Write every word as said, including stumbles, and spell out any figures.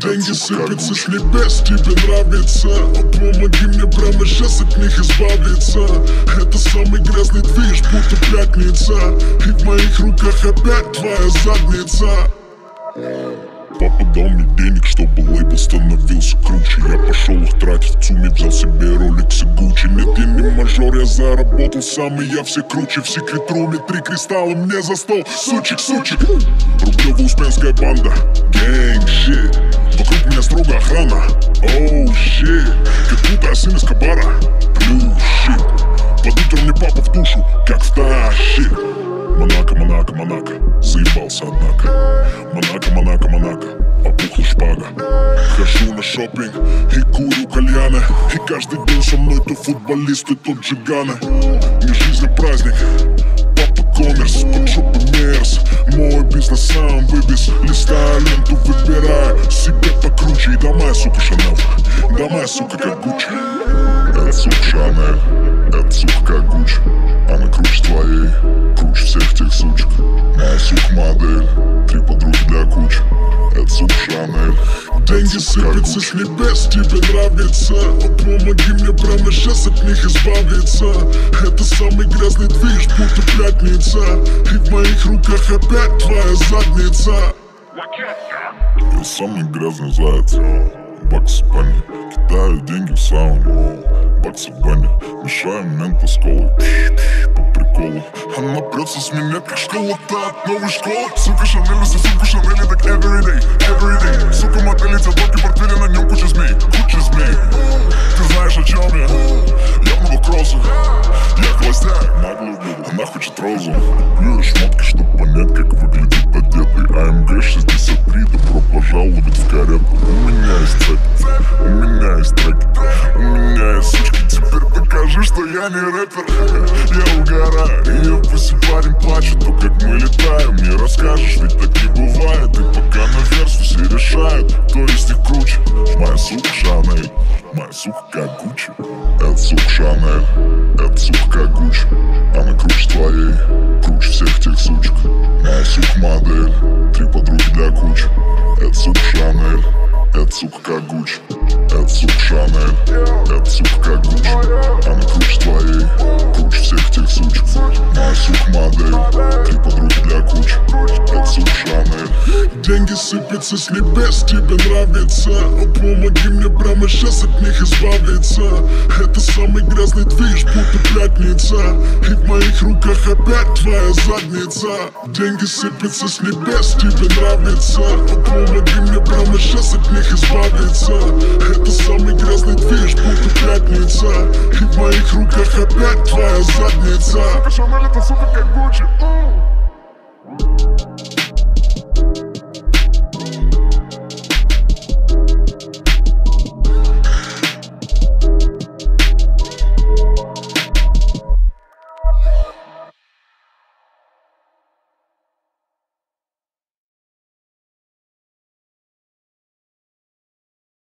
Деньги сыпятся с небес, тебе нравится? Помоги мне прямо сейчас от них избавиться. Это самый грязный движ, будто пятница. И в моих руках опять твоя задница. Папа дал мне денег, чтобы лейбл становился круче. Я пошел их тратить в ЦУМе, взял себе Rolex и Gucci. Нет, я не мажор, я заработал сам, и я все круче. В секрет-руме три кристалла мне за стол. Сучик, сучик, Рублево-Успенская банда. Гэнг, щит, вокруг меня строго охрана. Оу, щит, как будто я сын Эскобара. Плюс, щит, под утро мне папа в душу, как втащит. Монако, Монако, Монако, заебался однако. Монако, Монако, Монако, опухла шпага. Хожу на шопинг и курю кальяны. И каждый день со мной то футболист, и тот Джигана. Не жизнь, а праздник, папа коммерс, под жопы мерз. Мой бизнес сам вывез, листая ленту, выбирая себе покруче. И дома, сука, Шанель, дома, сука, как Гуччи. Это, сука, Шанель, это, сука, как Гуччи. Она круче твоей, круче всех тех сучек. Моя сука модель, три подруги для кучи. Это сука Шанель. Деньги сыпятся с небес, тебе нравится? Помоги мне прямо сейчас от них избавиться. Это самый грязный движ, будто пятница. И в моих руках опять твоя задница. Я самый грязный заяц. Баксы в бане, кидаю деньги в сауну. Баксы в бане, мешаем мента с колой. По приколу. Она прется с меня, как школа-то от новой школы. Сука Шанель, за суку Шанель, так everyday, everyday. Сука мотели, цветок и портфели, на нем куча змей, куча змей. Ты знаешь, о чем я? Я много кросса, я холостяк, наглый буду. Она хочет розу. Люблю шмотки, чтоб понять, как выглядит одетый. АМГ шестьдесят три, добро пожаловать в карету. У меня есть треки, у меня есть треки, у меня есть сучки. Теперь покажи, что я не рэпер. Я угораю, и пусть парень плачет. То, как мы летаем, не расскажешь, ведь так не бывает. И пока наверх все решают, кто из них круче. Моя сука Шанель, моя сука как Гуччи. Это сука Шанель, это сука как Гуччи. Она круче твоей, круче всех тех сучек. Моя сука модель, три подруги для кучи. Это сука Шанель, это сука как Гуччи. Это сука Шанель, это сука как Гуччи. Она круче твоей, круче всех тех сучек. Моя сука модель, три подруги для кучи. Это сука Шанель. Деньги сыпятся с небес, тебе нравится? Помоги мне прямо сейчас от них избавиться. Это самый грязный движ, будто пятница. И в моих руках опять твоя задница. Деньги сыпятся с небес, тебе нравится? Помоги мне прямо сейчас от них избавиться. Это самый грязный движ, будто пятница. И в моих руках опять твоя задница. Сука Шанель, это сука как Гуччи.